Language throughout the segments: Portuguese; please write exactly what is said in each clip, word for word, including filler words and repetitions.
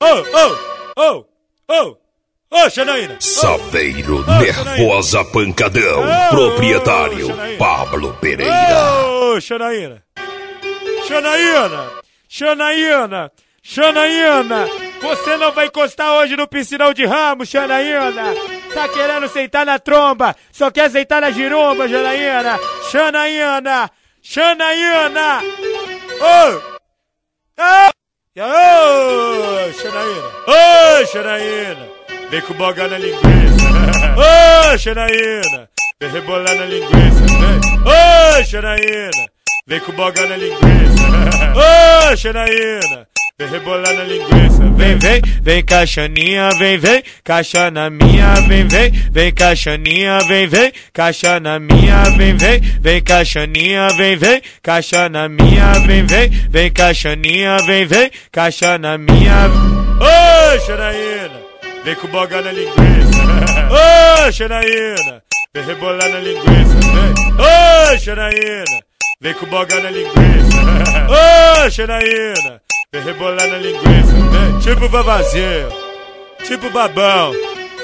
Ô, ô, ô, ô, ô, Janaína. Saveiro Nervosa Pancadão. Oh, proprietário oh, Pablo Pereira. Ô, Janaína. Janaína. Janaína. Janaína. Você não vai encostar hoje no piscinão de Ramos, Janaína. Tá querendo sentar na tromba, só quer sentar na giromba, Janaína. Janaína. Janaína. Ô. Ô. Ô, Janaína. Ô, Janaína. Vem com boga na linguiça. Ô, Janaína. Vem rebolar na linguiça. Ô, Janaína. Vem com boga na linguiça. Ô, Janaína. Vem rebolar na linguiça. Vem, vem, vem caixaninha, vem, vem, caixa na minha, vem, vem, vem caixaninha, vem, vem, caixa na minha, vem, vem, vem caixaninha, vem, vem, caixa na minha, vem, vem, vem caixaninha, vem, vem, caixa na minha. Ô, Janaína, vem com boga na linguiça. Ô, Janaína, vem rebolar na linguiça. Ô, Janaína, vem com boga na linguiça. Ô, Janaína, vem rebolar na linguiça, vem. Tipo vavazinho, tipo babão.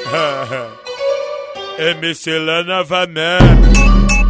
M C lá novamente.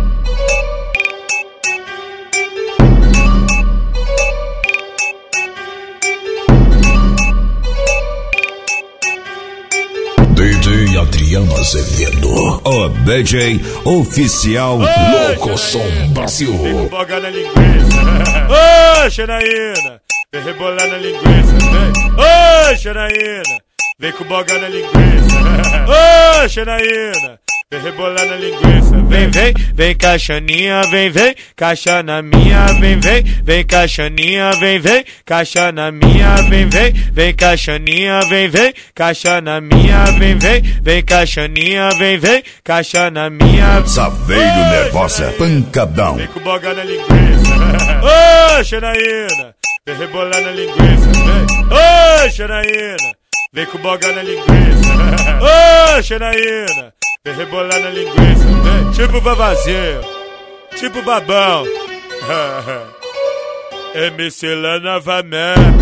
D J Adriano Azevedo, o D J oficial Locosom Brasil. Vem com boga na linguiça. Ô, Janaína, vem rebolar na linguiça, vem. Ô, Janaína, vem com boga na linguiça. Ô, Janaína, vem rebolar na linguiça. Vem, vem, vem caixaninha, vem, vem, caixa na minha, vem, vem, vem caixaninha, vem, vem, caixa na minha, vem, vem, vem caixaninha, vem, vem, caixa na minha, vem, vem, vem caixaninha, vem, vem, caixa na minha. Saveiro Nervosa Pancadão. Vem com boga na linguiça. Ô, Janaína, vem rebolar na linguiça, vem. Ô, Janaína, vem com boga na linguiça. Ô, Janaína, vem rebolar na linguiça, vem. Tipo vavazinho, tipo babão. M C lá novamente.